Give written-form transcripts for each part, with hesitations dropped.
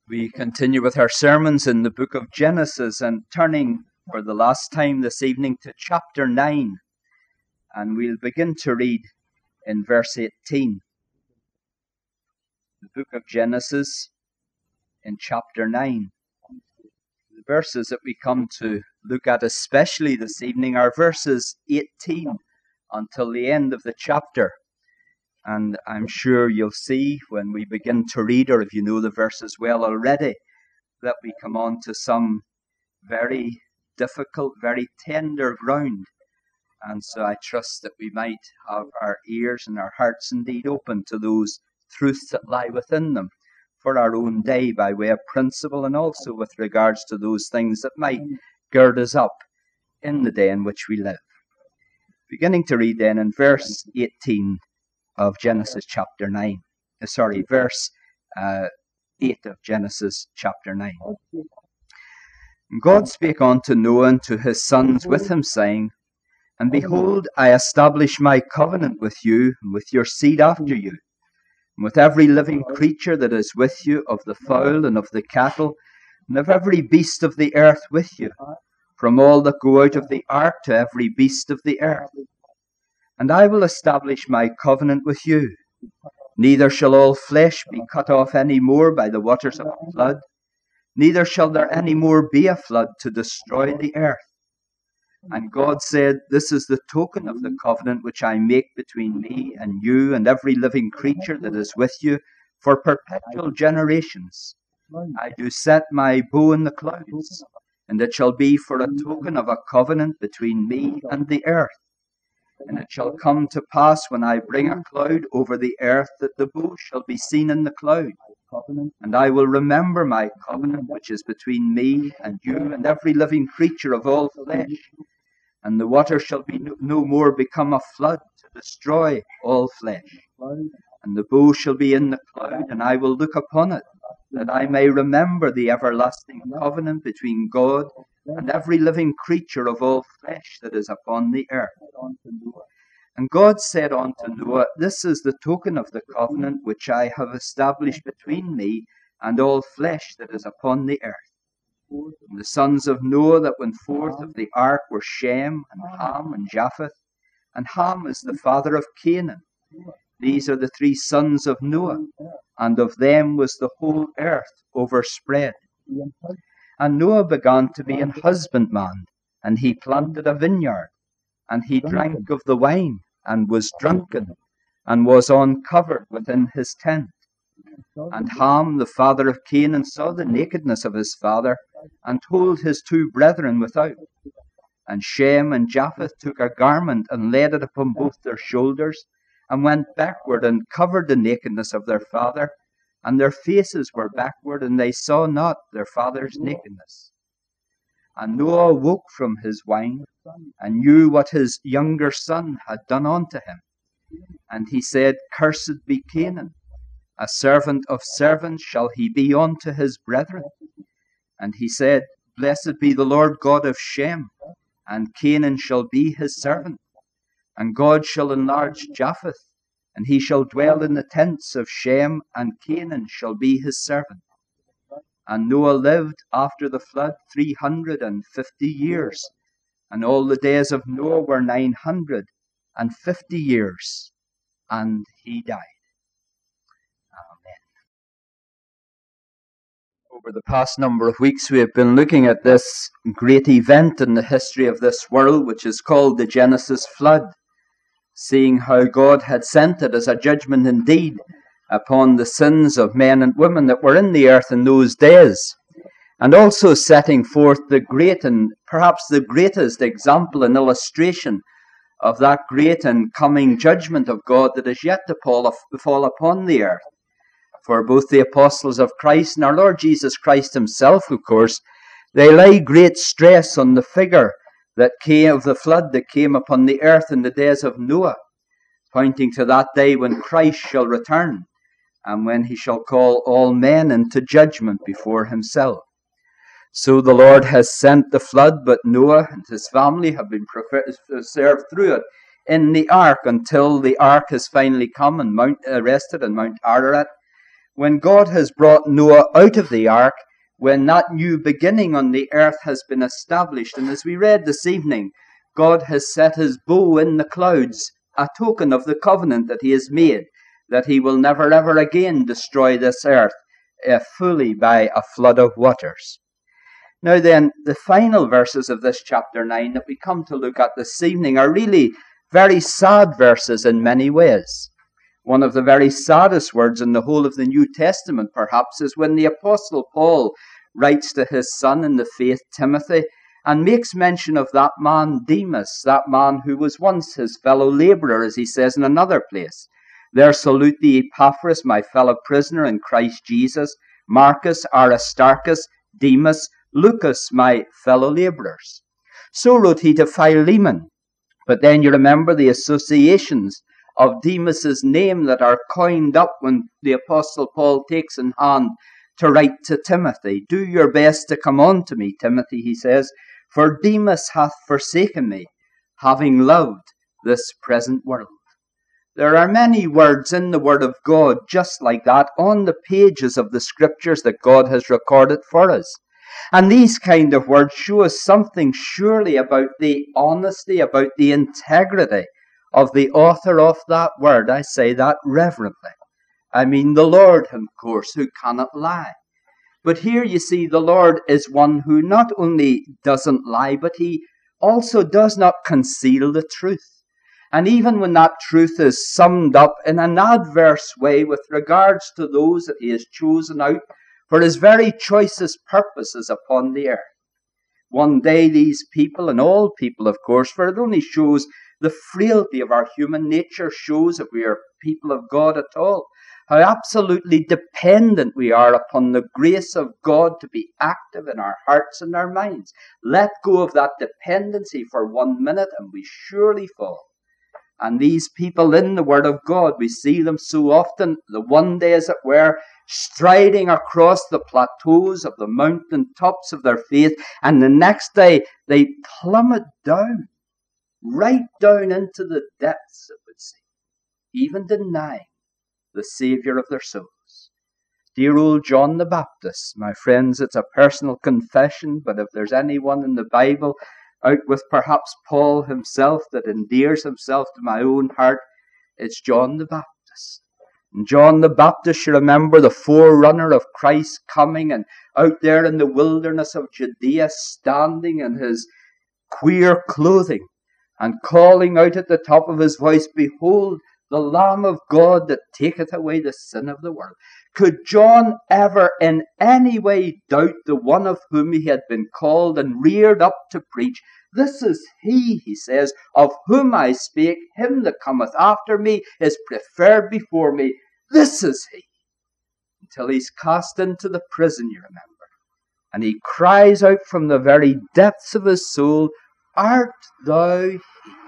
We continue with our sermons in the book of Genesis and turning for the last time this evening to chapter 9. And we'll begin to read in verse 18. The book of Genesis in chapter 9. The verses that we come to look at especially this evening are verses 18 until the end of the chapter. And I'm sure you'll see when we begin to read, or if you know the verses well already, that we come on to some very difficult, very tender ground. And so I trust that we might have our ears and our hearts indeed open to those truths that lie within them for our own day by way of principle, and also with regards to those things that might gird us up in the day in which we live. Beginning to read then in verse 18 of Genesis chapter 9. Verse 8 of Genesis chapter 9. And God spake unto Noah and to his sons with him, saying, And behold, I establish my covenant with you, and with your seed after you, and with every living creature that is with you, of the fowl and of the cattle, and of every beast of the earth with you, from all that go out of the ark to every beast of the earth. And I will establish my covenant with you. Neither shall all flesh be cut off any more by the waters of a flood, neither shall there any more be a flood to destroy the earth. And God said, This is the token of the covenant which I make between me and you and every living creature that is with you for perpetual generations. I do set my bow in the clouds, and it shall be for a token of a covenant between me and the earth. And it shall come to pass when I bring a cloud over the earth that the bow shall be seen in the cloud. And I will remember my covenant which is between me and you and every living creature of all flesh. And the water shall be no more become a flood to destroy all flesh. And the bow shall be in the cloud, and I will look upon it, that I may remember the everlasting covenant between God and every living creature of all flesh that is upon the earth. And God said unto Noah, This is the token of the covenant which I have established between me and all flesh that is upon the earth. And the sons of Noah that went forth of the ark were Shem, and Ham, and Japheth. And Ham is the father of Canaan. These are the three sons of Noah, and of them was the whole earth overspread. And Noah began to be an husbandman, and he planted a vineyard, and he drank of the wine, and was drunken, and was uncovered within his tent. And Ham, the father of Canaan, saw the nakedness of his father, and told his two brethren without. And Shem and Japheth took a garment, and laid it upon both their shoulders, and went backward, and covered the nakedness of their father, and their faces were backward, and they saw not their father's nakedness. And Noah awoke from his wine, and knew what his younger son had done unto him. And he said, Cursed be Canaan, a servant of servants shall he be unto his brethren. And he said, Blessed be the Lord God of Shem, and Canaan shall be his servant. And God shall enlarge Japheth, and he shall dwell in the tents of Shem, and Canaan shall be his servant. And Noah lived after the flood 350 years, and all the days of Noah were 950 years, and he died. Amen. Over the past number of weeks, we have been looking at this great event in the history of this world, which is called the Genesis flood, seeing how God had sent it as a judgment indeed upon the sins of men and women that were in the earth in those days, and also setting forth the great and perhaps the greatest example and illustration of that great and coming judgment of God that is yet to fall upon the earth. For both the apostles of Christ and our Lord Jesus Christ himself, of course, they lay great stress on the figure that came of the flood that came upon the earth in the days of Noah, pointing to that day when Christ shall return, and when he shall call all men into judgment before himself. So the Lord has sent the flood, but Noah and his family have been preserved through it in the ark until the ark has finally come and rested in Mount Ararat, when God has brought Noah out of the ark, when that new beginning on the earth has been established. And as we read this evening, God has set his bow in the clouds, a token of the covenant that he has made, that he will never ever again destroy this earth fully by a flood of waters. Now then, the final verses of this chapter 9 that we come to look at this evening are really very sad verses in many ways. One of the very saddest words in the whole of the New Testament, perhaps, is when the Apostle Paul writes to his son in the faith, Timothy, and makes mention of that man Demas, that man who was once his fellow labourer, as he says in another place. There salute thee Epaphras, my fellow prisoner in Christ Jesus, Marcus, Aristarchus, Demas, Lucas, my fellow labourers. So wrote he to Philemon. But then you remember the associations of Demas's name that are coined up when the Apostle Paul takes in hand to write to Timothy. Do your best to come on to me, Timothy, he says, for Demas hath forsaken me, having loved this present world. There are many words in the Word of God just like that on the pages of the Scriptures that God has recorded for us. And these kind of words show us something surely about the honesty, about the integrity of the author of that word. I say that reverently. I mean the Lord, of course, who cannot lie. But here you see the Lord is one who not only doesn't lie, but he also does not conceal the truth. And even when that truth is summed up in an adverse way with regards to those that he has chosen out for his very choicest purposes upon the earth. One day these people, and all people of course, for it only shows the frailty of our human nature, shows if we are people of God at all, how absolutely dependent we are upon the grace of God to be active in our hearts and our minds. Let go of that dependency for 1 minute and we surely fall. And these people in the Word of God, we see them so often, the one day as it were, striding across the plateaus of the mountain tops of their faith, and the next day they plummet down, right down into the depths, it would seem, even denying the Saviour of their souls. Dear old John the Baptist, my friends, it's a personal confession, but if there's anyone in the Bible, out with perhaps Paul himself, that endears himself to my own heart, it's John the Baptist. And John the Baptist, you remember, the forerunner of Christ's coming, and out there in the wilderness of Judea, standing in his queer clothing and calling out at the top of his voice, behold, the Lamb of God that taketh away the sin of the world. Could John ever in any way doubt the one of whom he had been called and reared up to preach? This is he says, of whom I spake, him that cometh after me is preferred before me. This is he. Until he's cast into the prison, you remember. And he cries out from the very depths of his soul, Art thou he?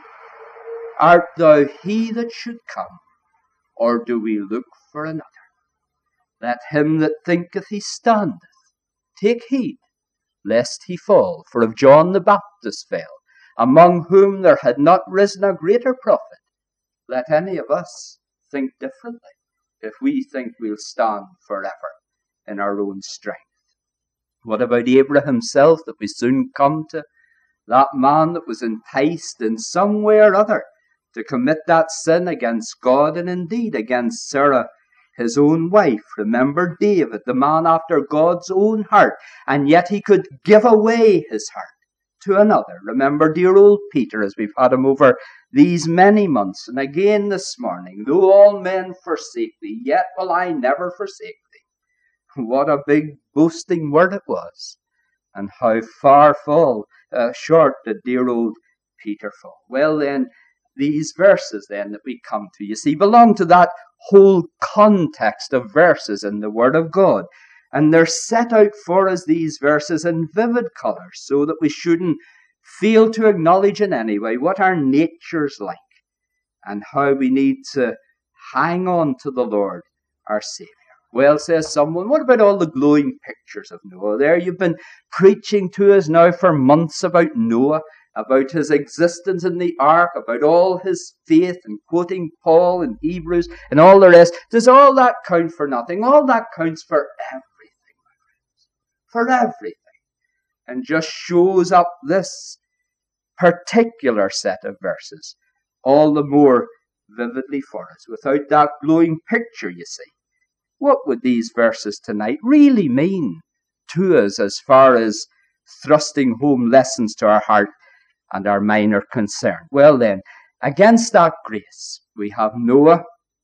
Art thou he that should come? Or do we look for another? Let him that thinketh he standeth take heed, lest he fall. For if John the Baptist fell, among whom there had not risen a greater prophet, let any of us think differently, if we think we'll stand forever in our own strength. What about Abraham himself that we soon come to? That man that was enticed in some way or other to commit that sin against God and indeed against Sarah, his own wife. Remember David, the man after God's own heart, and yet he could give away his heart to another. Remember dear old Peter, as we've had him over these many months, and again this morning, though all men forsake thee, yet will I never forsake thee. What a big boasting word it was, and how far short did dear old Peter fall. Well then, these verses then that we come to, you see, belong to that whole context of verses in the Word of God. And they're set out for us, these verses, in vivid colours, so that we shouldn't fail to acknowledge in any way what our nature's like and how we need to hang on to the Lord, our Saviour. Well, says someone, what about all the glowing pictures of Noah? There you've been preaching to us now for months about Noah. about his existence in the ark, about all his faith, and quoting Paul in Hebrews and all the rest, does all that count for nothing? All that counts for everything, my friends. For everything. And just shows up this particular set of verses all the more vividly for us. Without that glowing picture, you see, what would these verses tonight really mean to us as far as thrusting home lessons to our heart and our mind are concerned? Well then, against that grace, we have Noah.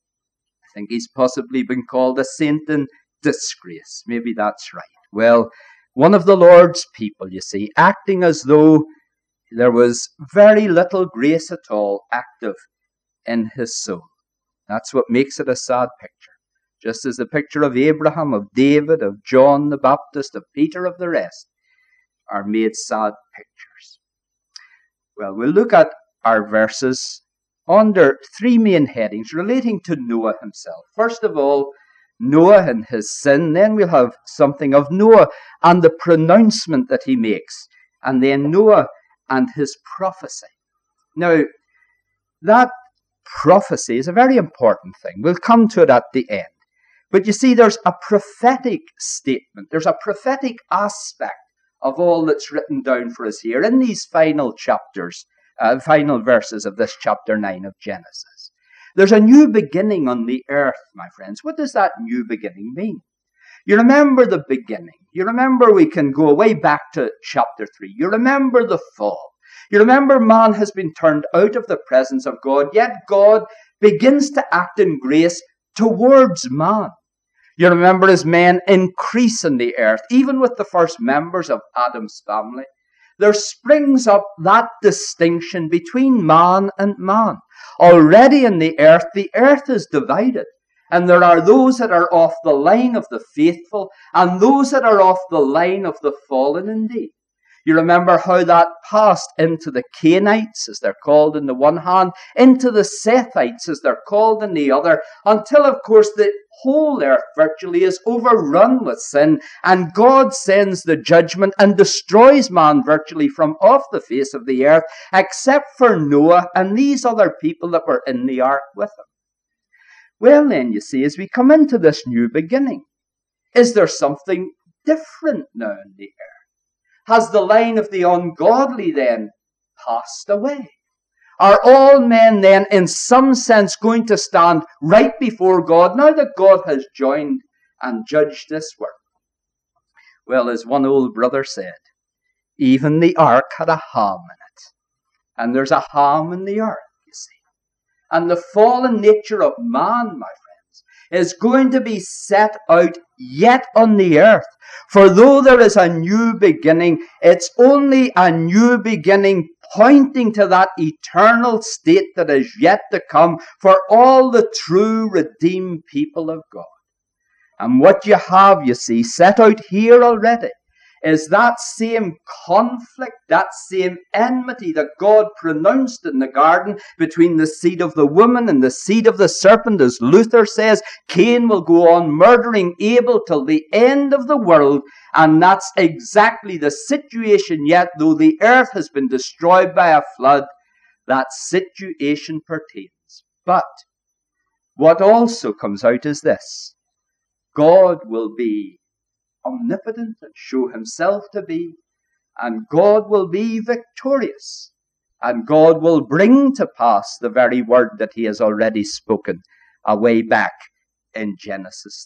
I think he's possibly been called a saint in disgrace. Maybe that's right. Well, one of the Lord's people, you see, acting as though there was very little grace at all active in his soul. That's what makes it a sad picture. Just as the picture of Abraham, of David, of John the Baptist, of Peter, of the rest, are made sad pictures. Well, we'll look at our verses under three main headings relating to Noah himself. First of all, Noah and his sin. Then we'll have something of Noah and the pronouncement that he makes. And then Noah and his prophecy. Now, that prophecy is a very important thing. We'll come to it at the end. But you see, there's a prophetic statement. There's a prophetic aspect of all that's written down for us here in these final chapters, final verses of this chapter 9 of Genesis. There's a new beginning on the earth, my friends. What does that new beginning mean? You remember the beginning. You remember we can go way back to chapter 3. You remember the fall. You remember man has been turned out of the presence of God, yet God begins to act in grace towards man. You remember as men increase in the earth, even with the first members of Adam's family, there springs up that distinction between man and man. Already in the earth is divided. And there are those that are off the line of the faithful and those that are off the line of the fallen indeed. You remember how that passed into the Cainites, as they're called in the one hand, into the Sethites, as they're called in the other, until, of course, the whole earth virtually is overrun with sin, and God sends the judgment and destroys man virtually from off the face of the earth, except for Noah and these other people that were in the ark with him. Well then, you see, as we come into this new beginning, is there something different now in the earth? Has the line of the ungodly then passed away? Are all men then in some sense going to stand right before God now that God has joined and judged this world? Well, as one old brother said, even the ark had a ham in it. And there's a ham in the ark, you see. And the fallen nature of man, my friends, is going to be set out yet on the earth. For though there is a new beginning, it's only a new beginning pointing to that eternal state that is yet to come for all the true redeemed people of God. And what you have, you see, set out here already is that same conflict, that same enmity that God pronounced in the garden between the seed of the woman and the seed of the serpent. As Luther says, Cain will go on murdering Abel till the end of the world, and that's exactly the situation yet, though the earth has been destroyed by a flood, that situation pertains. But what also comes out is this: God will be omnipotent and show himself to be, and God will be victorious, and God will bring to pass the very word that he has already spoken away back in Genesis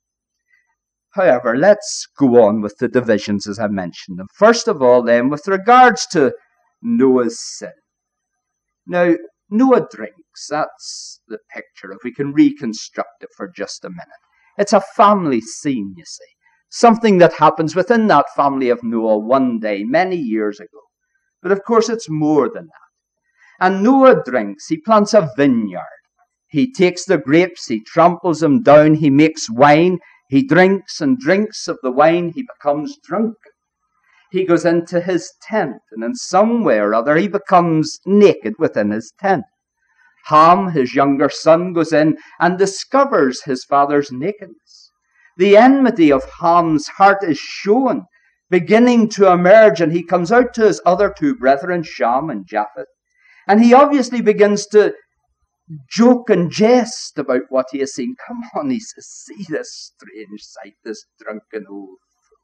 3. However, let's go on with the divisions as I mentioned them. First of all then, with regards to Noah's sin. Now, Noah drinks. That's the picture, if we can reconstruct it for just a minute. It's a family scene, you see. Something that happens within that family of Noah one day, many years ago. But of course it's more than that. And Noah drinks. He plants a vineyard. He takes the grapes, he tramples them down, he makes wine. He drinks and drinks of the wine, he becomes drunk. He goes into his tent, and in some way or other he becomes naked within his tent. Ham, his younger son, goes in and discovers his father's nakedness. The enmity of Ham's heart is shown beginning to emerge, and he comes out to his other two brethren, Shem and Japheth, and he obviously begins to joke and jest about what he has seen. Come on, he says, see this strange sight, this drunken old fool.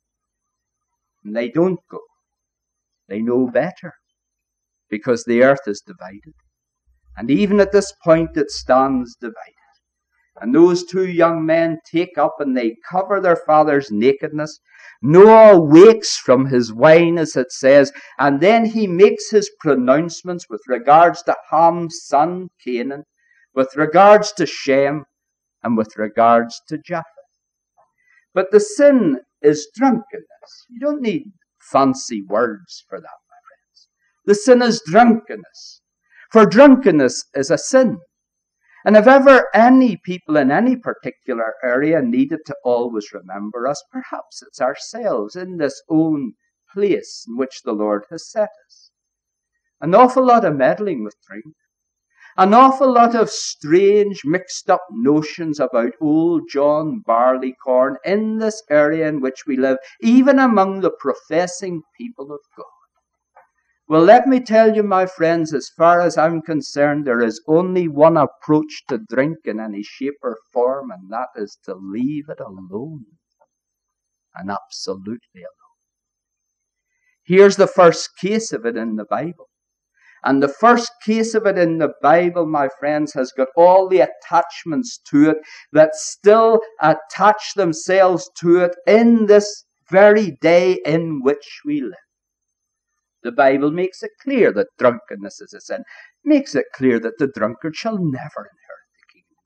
And they don't go. They know better, because the earth is divided. And even at this point it stands divided. And those two young men take up and they cover their father's nakedness. Noah wakes from his wine, as it says, and then he makes his pronouncements with regards to Ham's son Canaan, with regards to Shem, and with regards to Japheth. But the sin is drunkenness. You don't need fancy words for that, my friends. The sin is drunkenness. For drunkenness is a sin. And if ever any people in any particular area needed to always remember us, perhaps it's ourselves in this own place in which the Lord has set us. An awful lot of meddling with drink. An awful lot of strange mixed up notions about old John Barleycorn in this area in which we live, even among the professing people of God. Well, let me tell you, my friends, as far as I'm concerned, there is only one approach to drink in any shape or form, and that is to leave it alone. And absolutely alone. Here's the first case of it in the Bible. And the first case of it in the Bible, my friends, has got all the attachments to it that still attach themselves to it in this very day in which we live. The Bible makes it clear that drunkenness is a sin. Makes it clear that the drunkard shall never inherit the kingdom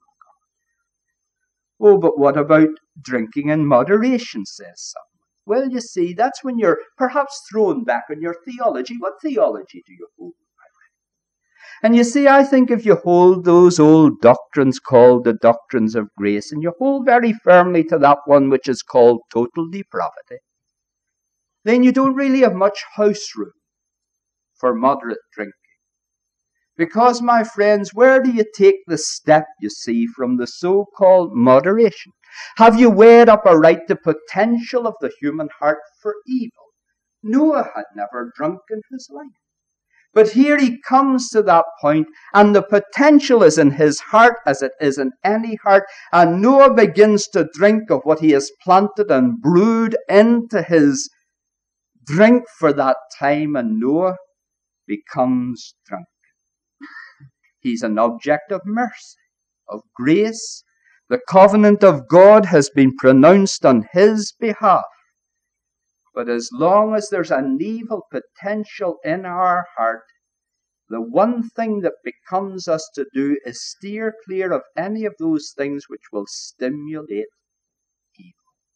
of God. Oh, but what about drinking in moderation, says someone. Well, you see, that's when you're perhaps thrown back on your theology. What theology do you hold, my friend? And you see, I think if you hold those old doctrines called the doctrines of grace, and you hold very firmly to that one which is called total depravity, then you don't really have much house room for moderate drinking. Because, my friends, where do you take the step, you see, from the so-called moderation? Have you weighed up aright the potential of the human heart for evil? Noah had never drunk in his life. But here he comes to that point, and the potential is in his heart as it is in any heart, and Noah begins to drink of what he has planted and brewed into his drink for that time, and Noah becomes drunk. He's an object of mercy, of grace. The covenant of God has been pronounced on his behalf. But as long as there's an evil potential in our heart, the one thing that becomes us to do is steer clear of any of those things which will stimulate evil.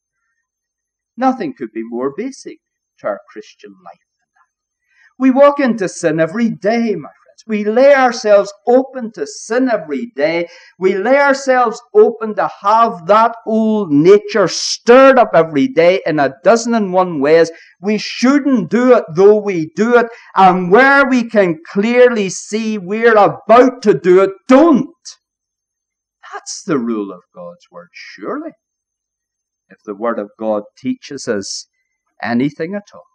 Nothing could be more basic to our Christian life. We walk into sin every day, my friends. We lay ourselves open to sin every day. We lay ourselves open to have that old nature stirred up every day in 1,001 ways. We shouldn't do it, though we do it. And where we can clearly see we're about to do it, don't. That's the rule of God's word, surely. If the word of God teaches us anything at all.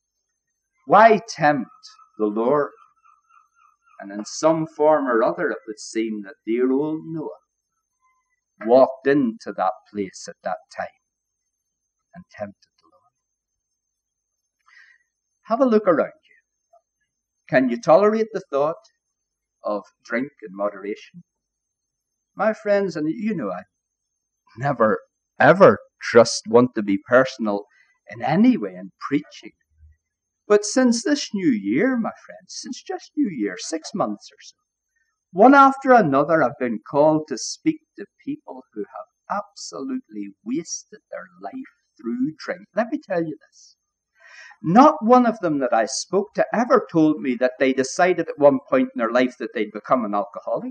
Why tempt the Lord? And in some form or other, it would seem that dear old Noah walked into that place at that time and tempted the Lord. Have a look around you. Can you tolerate the thought of drink in moderation? My friends, and you know I never ever want to be personal in any way in preaching. But since this new year, my friends, since just New Year, 6 months or so, one after another I've been called to speak to people who have absolutely wasted their life through drink. Let me tell you this. Not one of them that I spoke to ever told me that they decided at one point in their life that they'd become an alcoholic.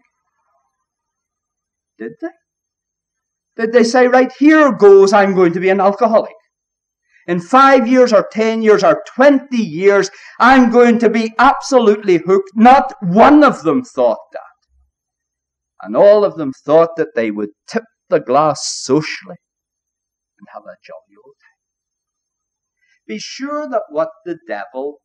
Did they? Did they say, right, here goes, I'm going to be an alcoholic? In 5 years or 10 years or 20 years, I'm going to be absolutely hooked. Not one of them thought that. And all of them thought that they would tip the glass socially and have a jolly old time. Be sure that what the devil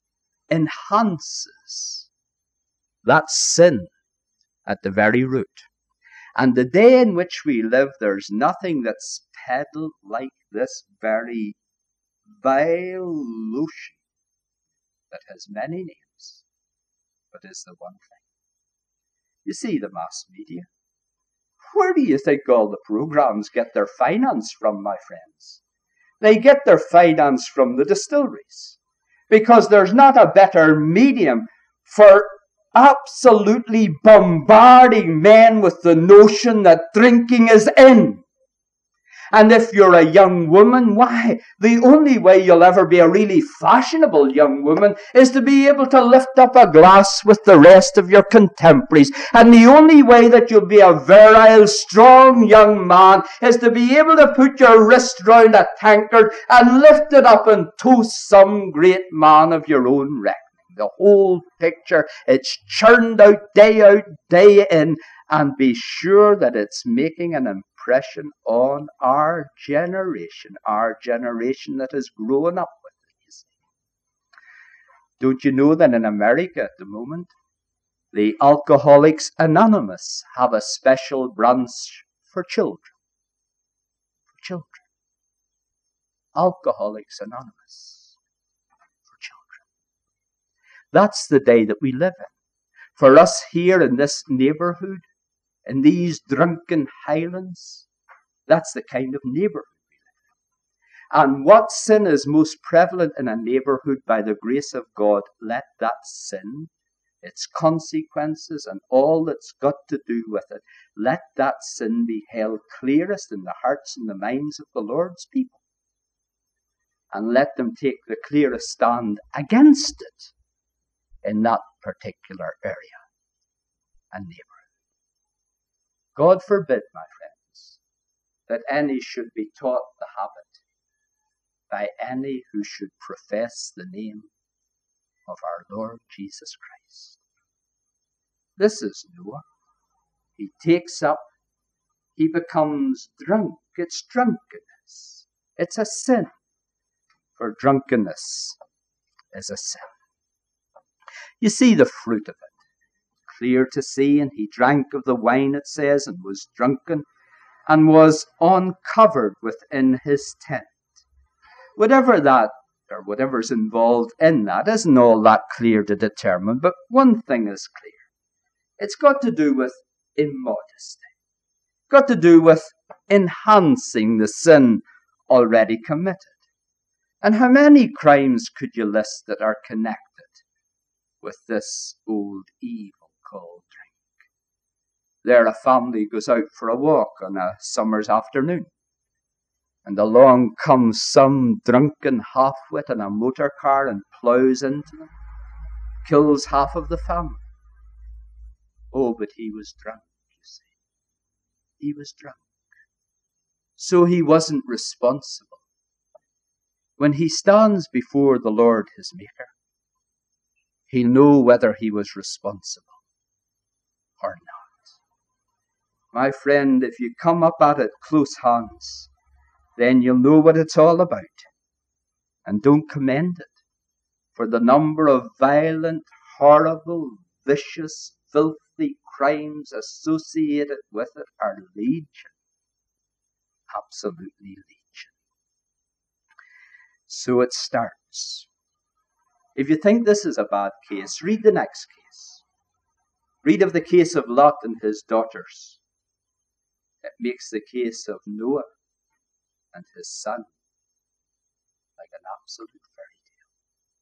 enhances, that's sin at the very root. And the day in which we live, there's nothing that's peddled like this very vile lotion that has many names, but is the one thing. You see, the mass media. Where do you think all the programs get their finance from, my friends? They get their finance from the distilleries, because there's not a better medium for absolutely bombarding men with the notion that drinking is in. And if you're a young woman, why, the only way you'll ever be a really fashionable young woman is to be able to lift up a glass with the rest of your contemporaries. And the only way that you'll be a virile, strong young man is to be able to put your wrist round a tankard and lift it up and toast some great man of your own reckoning. The whole picture, it's churned out, day in, and be sure that it's making an impression on our generation that has grown up with it, you see. Don't you know that in America at the moment, the Alcoholics Anonymous have a special branch for children? For children. Alcoholics Anonymous for children. That's the day that we live in. For us here in this neighborhood, in these drunken highlands, that's the kind of neighborhood we live in. And what sin is most prevalent in a neighborhood, by the grace of God, let that sin, its consequences and all that's got to do with it, let that sin be held clearest in the hearts and the minds of the Lord's people. And let them take the clearest stand against it in that particular area and neighborhood. God forbid, my friends, that any should be taught the habit by any who should profess the name of our Lord Jesus Christ. This is Noah. He takes up, he becomes drunk. It's drunkenness. It's a sin. For drunkenness is a sin. You see the fruit of it. Clear to see, and he drank of the wine, it says, and was drunken, and was uncovered within his tent. Whatever that, or whatever's involved in that, isn't all that clear to determine, but one thing is clear. It's got to do with immodesty. Got to do with enhancing the sin already committed. And how many crimes could you list that are connected with this old evil called drink? There a family goes out for a walk on a summer's afternoon, and along comes some drunken half-wit in a motor car and ploughs into them, kills half of the family. Oh, but he was drunk, you see. He was drunk. So he wasn't responsible. When he stands before the Lord his Maker, he'll know whether he was responsible or not. My friend, if you come up at it close hands, then you'll know what it's all about. And don't commend it, for the number of violent, horrible, vicious, filthy crimes associated with it are legion. Absolutely legion. So it starts. If you think this is a bad case, read the next case. Read of the case of Lot and his daughters. It makes the case of Noah and his son like an absolute fairy tale.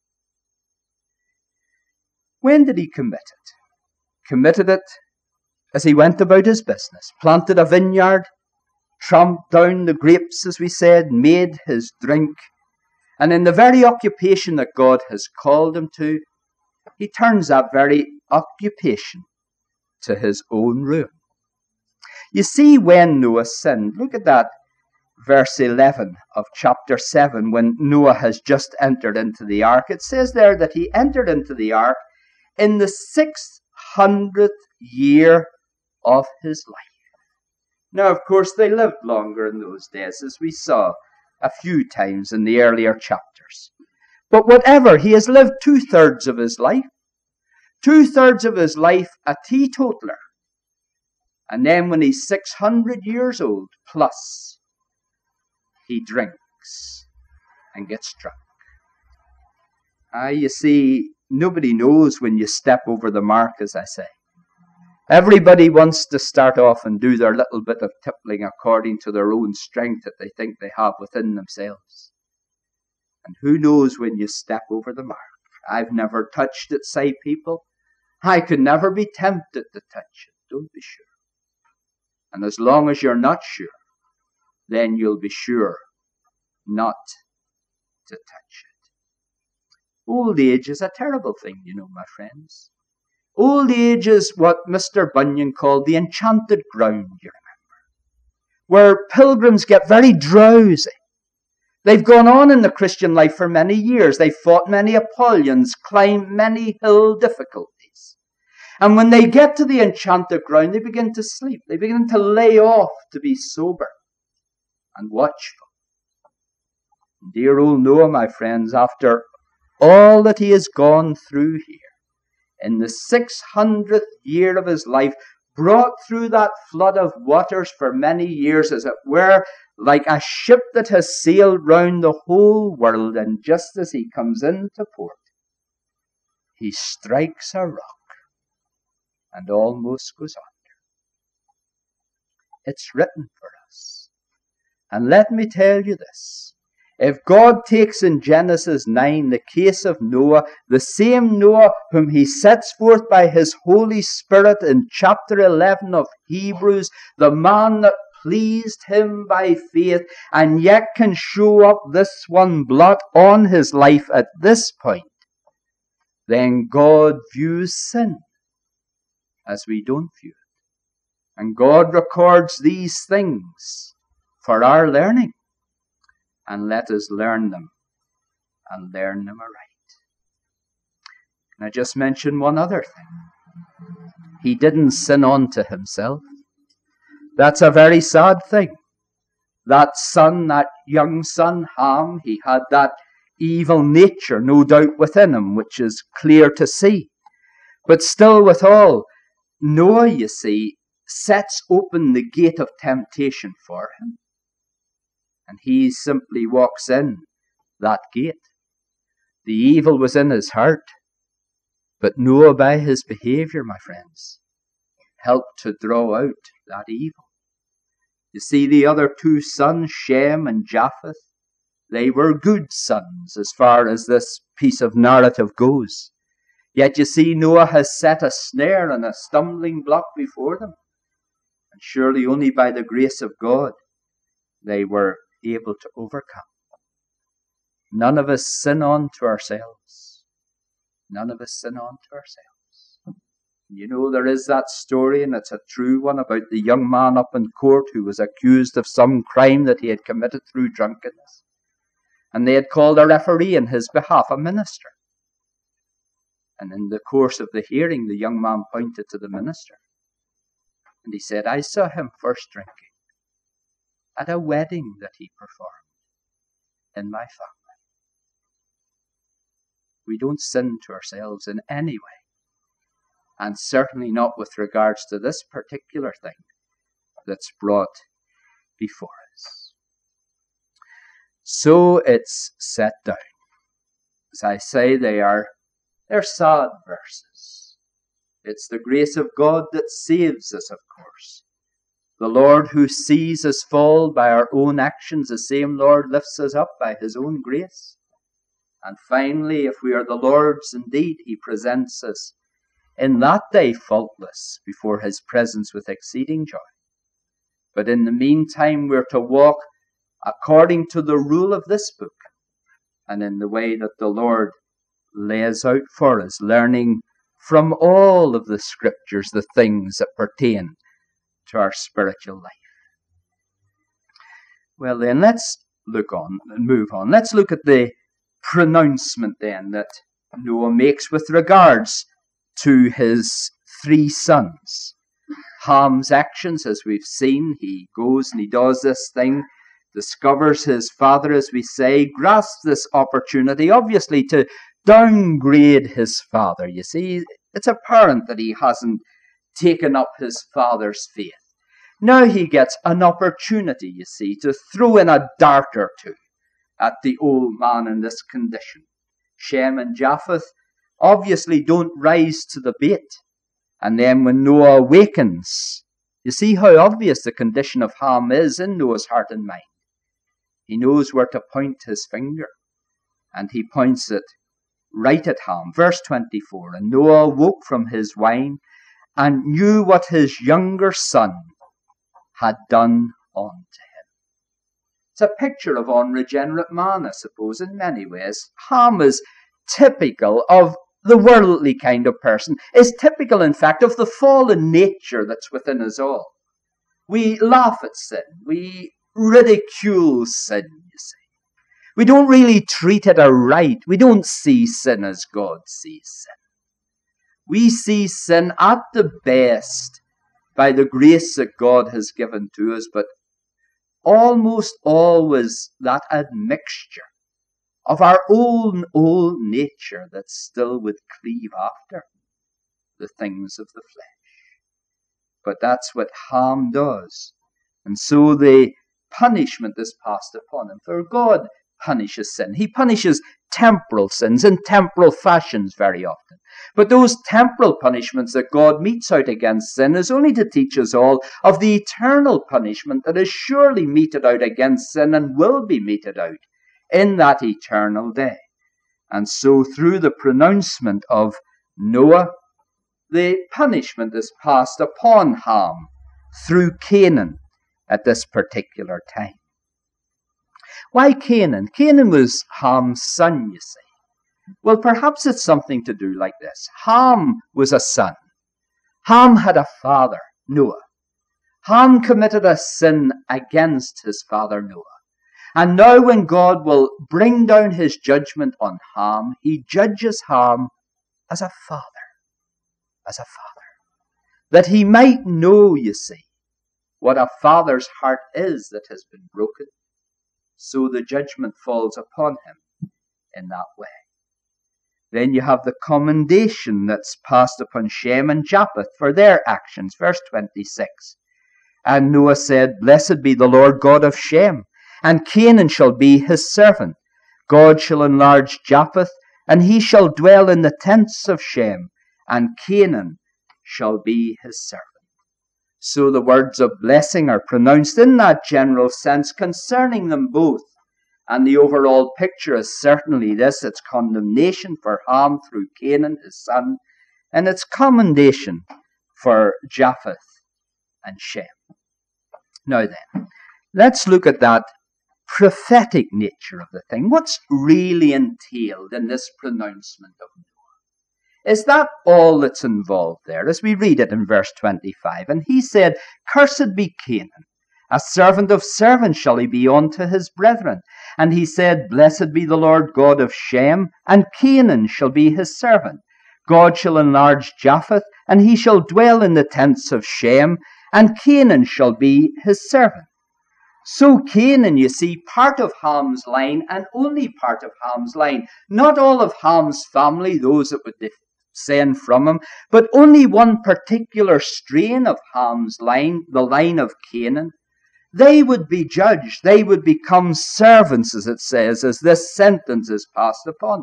When did he commit it? Committed it as he went about his business, planted a vineyard, tramped down the grapes, as we said, made his drink. And in the very occupation that God has called him to, he turns that very occupation to his own ruin. You see, when Noah sinned, look at that verse 11 of chapter 7, when Noah has just entered into the ark. It says there that he entered into the ark in the 600th year of his life. Now, of course, they lived longer in those days, as we saw a few times in the earlier chapters. years. But whatever, he has lived 2/3 of his life. 2/3 of his life a teetotaler. And then when he's 600 years old plus, he drinks and gets drunk. You see, nobody knows when you step over the mark, as I say. Everybody wants to start off and do their little bit of tippling according to their own strength that they think they have within themselves. And who knows when you step over the mark? I've never touched it, say people. I could never be tempted to touch it. Don't be sure. And as long as you're not sure, then you'll be sure not to touch it. Old age is a terrible thing, you know, my friends. Old age is what Mr. Bunyan called the enchanted ground, you remember, where pilgrims get very drowsy. They've gone on in the Christian life for many years. They've fought many Apollons, climbed many hill difficulties. And when they get to the enchanted ground, they begin to sleep. They begin to lay off to be sober and watchful. Dear old Noah, my friends, after all that he has gone through here, in the 600th year of his life, brought through that flood of waters for many years, as it were, like a ship that has sailed round the whole world, and just as he comes into port, he strikes a rock and almost goes under. It's written for us. And let me tell you this. If God takes in Genesis 9 the case of Noah, the same Noah whom he sets forth by his Holy Spirit in chapter 11 of Hebrews, the man that pleased him by faith, and yet can show up this one blot on his life at this point, then God views sin as we don't view it. And God records these things for our learning. And let us learn them, and learn them aright. And I just mention one other thing. He didn't sin unto himself. That's a very sad thing. That son, that young son, Ham, he had that evil nature, no doubt, within him, which is clear to see. But still withal, Noah, you see, sets open the gate of temptation for him. And he simply walks in that gate. The evil was in his heart. But Noah, by his behavior, my friends, helped to draw out that evil. You see, the other two sons, Shem and Japheth, they were good sons as far as this piece of narrative goes. Yet you see, Noah has set a snare and a stumbling block before them. And surely only by the grace of God they were able to overcome. None of us sin on to ourselves. None of us sin on to ourselves. You know, there is that story, and it's a true one, about the young man up in court who was accused of some crime that he had committed through drunkenness. And they had called a referee in his behalf, a minister. And in the course of the hearing, the young man pointed to the minister. And he said, I saw him first drinking at a wedding that he performed in my family. We don't sin to ourselves in any way, and certainly not with regards to this particular thing that's brought before us. So it's set down. As I say, they're sad verses. It's the grace of God that saves us, of course. The Lord who sees us fall by our own actions, the same Lord lifts us up by his own grace. And finally, if we are the Lord's indeed, he presents us in that day faultless before his presence with exceeding joy. But in the meantime, we're to walk according to the rule of this book and in the way that the Lord lays out for us, learning from all of the scriptures the things that pertain to our spiritual life. Well then, let's look on and move on. Let's look at the pronouncement then that Noah makes with regards to his three sons. Ham's actions, as we've seen, he goes and he does this thing discovers his father, as we say, grasps this opportunity, obviously, to downgrade his father. You see, it's apparent that he hasn't taken up his father's faith. Now he gets an opportunity, you see, to throw in a dart or two at the old man in this condition. Shem and Japheth obviously don't rise to the bait. And then when Noah awakens, you see how obvious the condition of Ham is in Noah's heart and mind. He knows where to point his finger, and he points it right at Ham. Verse 24, and Noah woke from his wine and knew what his younger son had done unto him. It's a picture of unregenerate man, I suppose, in many ways. Ham is typical of the worldly kind of person, is typical, in fact, of the fallen nature that's within us all. We laugh at sin. We ridicule sin, you see. We don't really treat it aright. We don't see sin as God sees sin. We see sin at the best by the grace that God has given to us, but almost always that admixture of our own old nature that still would cleave after the things of the flesh. But that's what Ham does. And so the punishment is passed upon him. For God punishes sin. He punishes temporal sins in temporal fashions very often. But those temporal punishments that God metes out against sin is only to teach us all of the eternal punishment that is surely meted out against sin and will be meted out in that eternal day. And so through the pronouncement of Noah, the punishment is passed upon Ham through Canaan at this particular time. Why Canaan? Canaan was Ham's son, you see. Well, perhaps it's something to do like this. Ham was a son. Ham had a father, Noah. Ham committed a sin against his father Noah. And now when God will bring down his judgment on Ham, he judges Ham as a father. As a father. That he might know, you see, what a father's heart is that has been broken. So the judgment falls upon him in that way. Then you have the commendation that's passed upon Shem and Japheth for their actions. Verse 26. And Noah said, Blessed be the Lord God of Shem, and Canaan shall be his servant. God shall enlarge Japheth, and he shall dwell in the tents of Shem, and Canaan shall be his servant. So the words of blessing are pronounced in that general sense concerning them both. And the overall picture is certainly this: it's condemnation for Ham through Canaan, his son, and it's commendation for Japheth and Shem. Now then, let's look at that prophetic nature of the thing. What's really entailed in this pronouncement of Noah? Is that all that's involved there? As we read it in verse 25, and he said, Cursed be Canaan, a servant of servants shall he be unto his brethren. And he said, Blessed be the Lord God of Shem, and Canaan shall be his servant. God shall enlarge Japheth, and he shall dwell in the tents of Shem, and Canaan shall be his servant. So Canaan, you see, part of Ham's line, and only part of Ham's line, not all of Ham's family, those that would descend from him, but only one particular strain of Ham's line, the line of Canaan. They would be judged. They would become servants, as it says, as this sentence is passed upon them.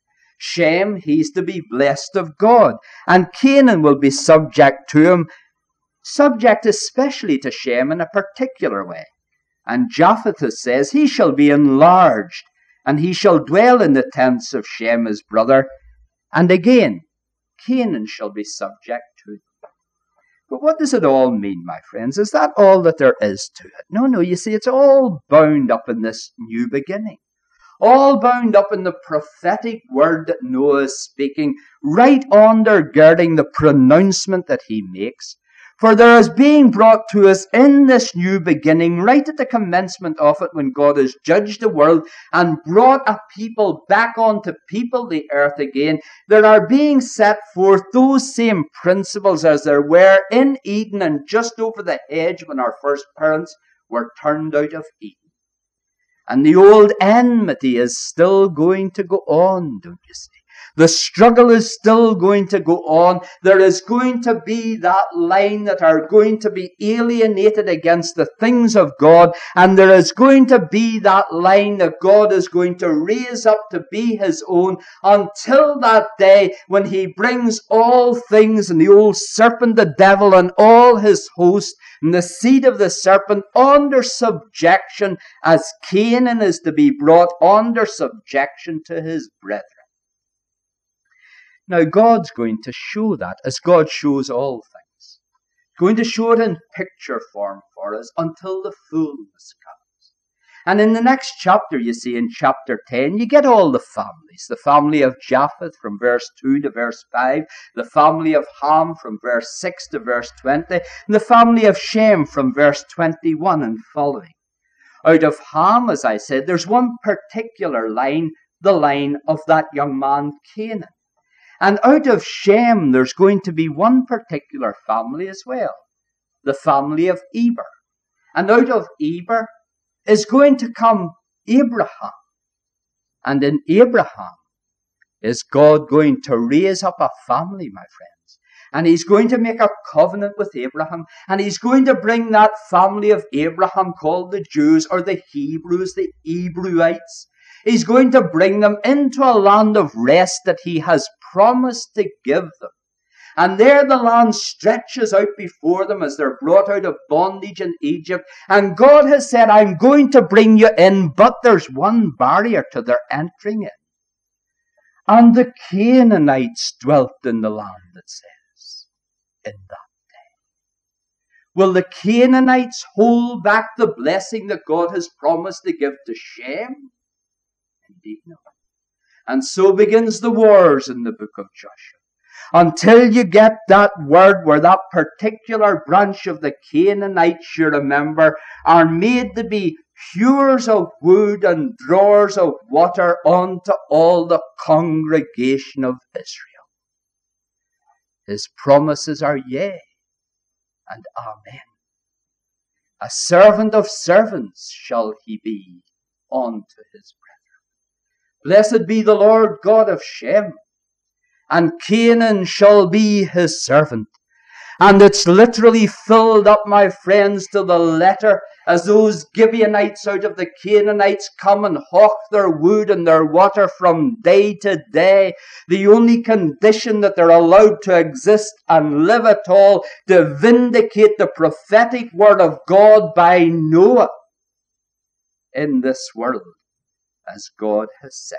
Shem, he's to be blessed of God, and Canaan will be subject to him, subject especially to Shem in a particular way. And Japheth, it says, he shall be enlarged, and he shall dwell in the tents of Shem his brother. And again, Canaan shall be subject to them. But what does it all mean, my friends? Is that all that there is to it? No, you see, it's all bound up in this new beginning. All bound up in the prophetic word that Noah is speaking, right undergirding the pronouncement that he makes. For there is being brought to us in this new beginning, right at the commencement of it, when God has judged the world and brought a people back onto people the earth again, there are being set forth those same principles as there were in Eden and just over the hedge when our first parents were turned out of Eden. And the old enmity is still going to go on, don't you see? The struggle is still going to go on. There is going to be that line that are going to be alienated against the things of God. And there is going to be that line that God is going to raise up to be his own until that day when he brings all things and the old serpent, the devil, and all his host and the seed of the serpent under subjection, as Canaan is to be brought under subjection to his brethren. Now, God's going to show that, as God shows all things. He's going to show it in picture form for us until the fullness comes. And in the next chapter, you see, in chapter 10, you get all the families. The family of Japheth from verse 2 to verse 5. The family of Ham from verse 6 to verse 20. And the family of Shem from verse 21 and following. Out of Ham, as I said, there's one particular line, the line of that young man, Canaan. And out of Shem, there's going to be one particular family as well, the family of Eber. And out of Eber is going to come Abraham. And in Abraham is God going to raise up a family, my friends. And he's going to make a covenant with Abraham. And he's going to bring that family of Abraham called the Jews, or the Hebrews, the Hebrewites. He's going to bring them into a land of rest that he has promised to give them. And there the land stretches out before them as they're brought out of bondage in Egypt. And God has said, I'm going to bring you in, but there's one barrier to their entering in. And the Canaanites dwelt in the land, it says, in that day. Will the Canaanites hold back the blessing that God has promised to give to Shem? Indeed, no. And so begins the wars in the book of Joshua. Until you get that word where that particular branch of the Canaanites, you remember, are made to be hewers of wood and drawers of water unto all the congregation of Israel. His promises are yea and amen. A servant of servants shall he be unto his brethren. Blessed be the Lord God of Shem, and Canaan shall be his servant. And it's literally filled up, my friends, to the letter, as those Gibeonites out of the Canaanites come and hawk their wood and their water from day to day. The only condition that they're allowed to exist and live at all, to vindicate the prophetic word of God by Noah in this world, as God has said.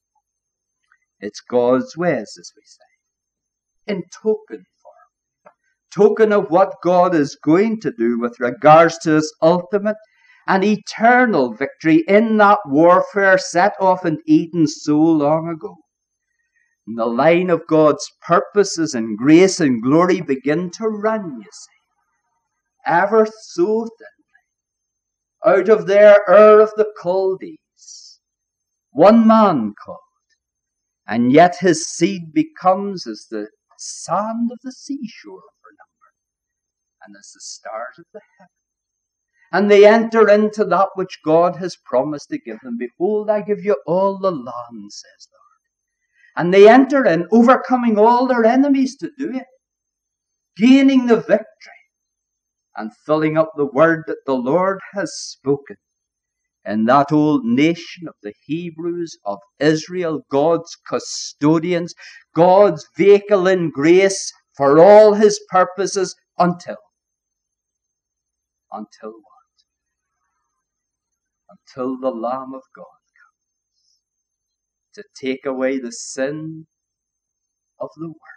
It's God's ways, as we say, in token form. Token of what God is going to do with regards to his ultimate and eternal victory in that warfare set off in Eden so long ago. And the line of God's purposes and grace and glory begin to run, you see, ever so thinly. Out of there, Ur of the Chaldees, one man called, and yet his seed becomes as the sand of the seashore for number, and as the stars of the heaven. And they enter into that which God has promised to give them. Behold, I give you all the land, says the Lord. And they enter in, overcoming all their enemies to do it, gaining the victory, and filling up the word that the Lord has spoken. In that old nation of the Hebrews, of Israel, God's custodians, God's vehicle in grace for all his purposes until what? Until the Lamb of God comes to take away the sin of the world.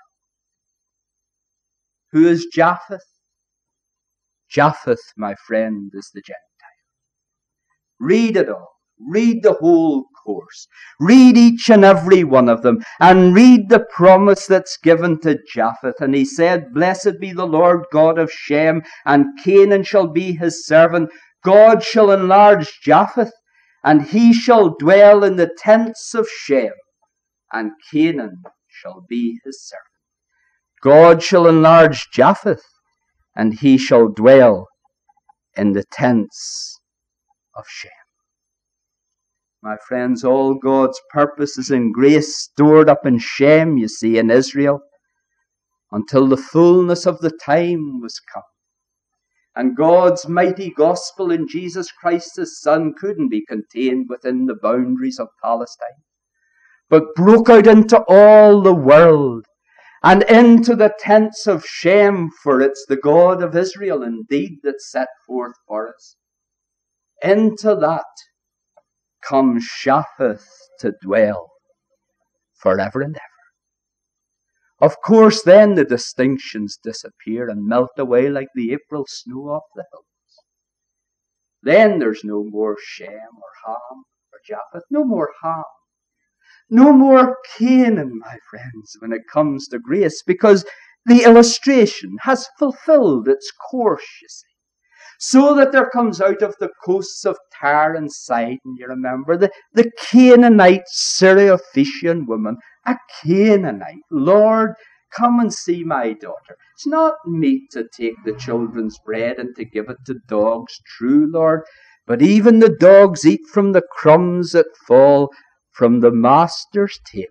Who is Japheth? Japheth, my friend, is the Gentile. Read it all. Read the whole course. Read each and every one of them. And read the promise that's given to Japheth. And he said, Blessed be the Lord God of Shem, and Canaan shall be his servant. God shall enlarge Japheth, and he shall dwell in the tents of Shem, and Canaan shall be his servant. God shall enlarge Japheth, and he shall dwell in the tents of Shem. My friends, all God's purposes and grace stored up in Shem, you see, in Israel, until the fullness of the time was come. And God's mighty gospel in Jesus Christ, his Son, couldn't be contained within the boundaries of Palestine, but broke out into all the world and into the tents of Shem, for it's the God of Israel indeed that set forth for us. Into that comes Japheth to dwell forever and ever. Of course, then the distinctions disappear and melt away like the April snow off the hills. Then there's no more Shem or Ham or Japheth, no more Ham. No more Canaan, my friends, when it comes to grace, because the illustration has fulfilled its course, you see. So that there comes out of the coasts of Tyre and Sidon, you remember, the Canaanite Syrophoenician woman, a Canaanite. Lord, come and see my daughter. It's not meet to take the children's bread and to give it to dogs, true, Lord, but even the dogs eat from the crumbs that fall from the master's table.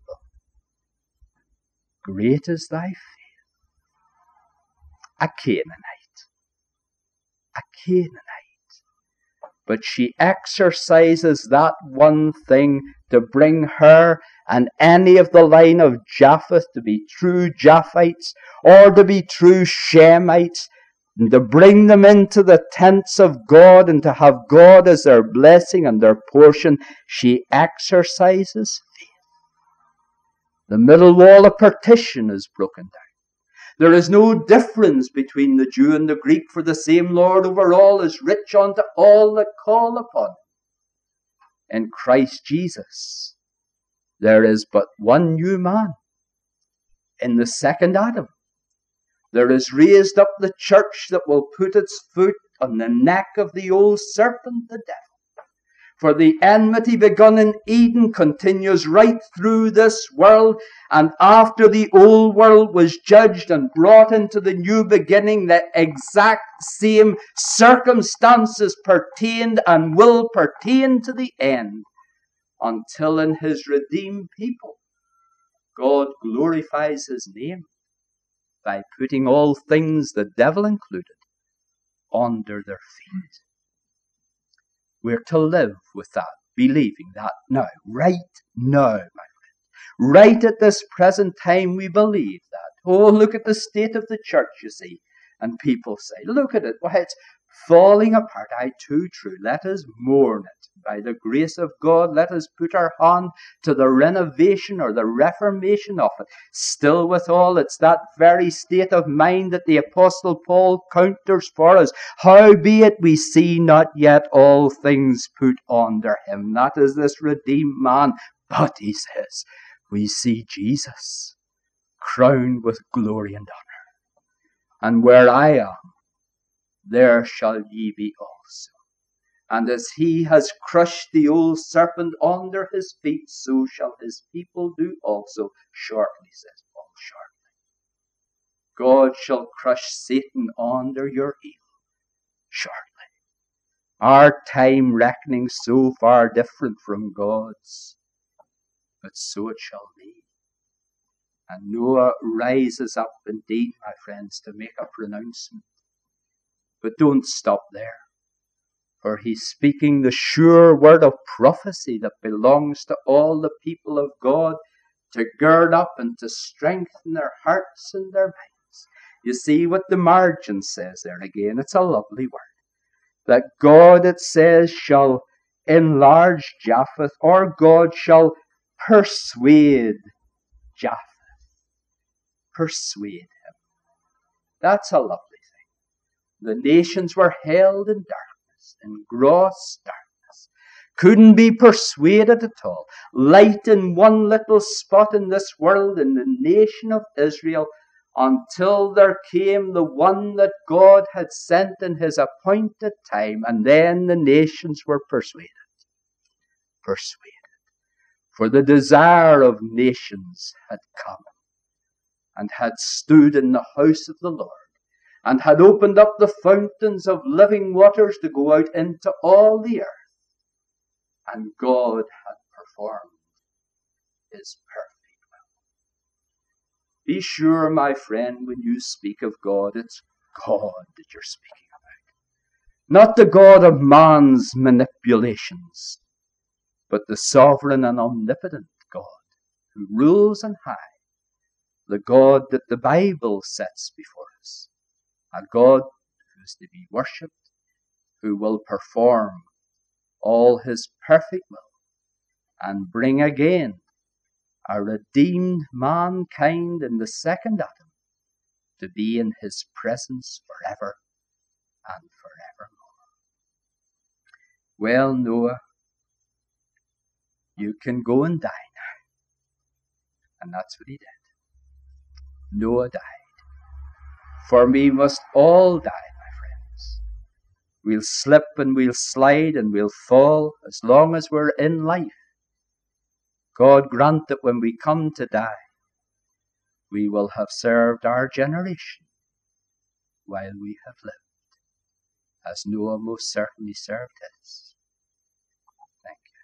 Great is thy faith. A Canaanite. A Canaanite. But she exercises that one thing to bring her and any of the line of Japheth to be true Japhites or to be true Shemites, and to bring them into the tents of God and to have God as their blessing and their portion. She exercises faith. The middle wall of partition is broken down. There is no difference between the Jew and the Greek, for the same Lord over all is rich unto all that call upon him. In Christ Jesus, there is but one new man. In the second Adam, there is raised up the church that will put its foot on the neck of the old serpent, the devil. For the enmity begun in Eden continues right through this world, and after the old world was judged and brought into the new beginning, the exact same circumstances pertained and will pertain to the end, until in his redeemed people God glorifies his name by putting all things, the devil included, under their feet. We're to live with that, believing that now, right now, my friend. Right at this present time, we believe that. Oh, look at the state of the church, you see. And people say, look at it, why, it's falling apart. Aye, too true. Let us mourn it. By the grace of God, let us put our hand to the renovation or the reformation of it. Still withal, it's that very state of mind that the Apostle Paul counters for us. Howbeit we see not yet all things put under him. That is this redeemed man. But, he says, we see Jesus crowned with glory and honor. And where I am, there shall ye be also. And as he has crushed the old serpent under his feet, so shall his people do also. Shortly, says Paul, shortly. God shall crush Satan under your heel. Shortly. Our time reckoning so far different from God's, but so it shall be. And Noah rises up indeed, my friends, to make a pronouncement. But don't stop there. For he's speaking the sure word of prophecy that belongs to all the people of God to gird up and to strengthen their hearts and their minds. You see what the margin says there again. It's a lovely word. That God, it says, shall enlarge Japheth, or God shall persuade Japheth. Persuade him. That's a lovely thing. The nations were held in darkness, in gross darkness. Couldn't be persuaded at all. Light in one little spot in this world, in the nation of Israel, until there came the one that God had sent in his appointed time, and then the nations were persuaded. Persuaded. For the desire of nations had come, and had stood in the house of the Lord, and had opened up the fountains of living waters to go out into all the earth. and God had performed his perfect will. Be sure, my friend, when you speak of God, it's God that you're speaking about. Not the God of man's manipulations, but the sovereign and omnipotent God who rules on high, the God that the Bible sets before us, a God who is to be worshipped, who will perform all his perfect will and bring again a redeemed mankind in the second Adam to be in his presence forever and forevermore. Well, Noah, you can go and die now. And that's what he did. Noah died. For we must all die, my friends. We'll slip and we'll slide and we'll fall as long as we're in life. God grant that when we come to die, we will have served our generation while we have lived, as Noah most certainly served his. Thank you.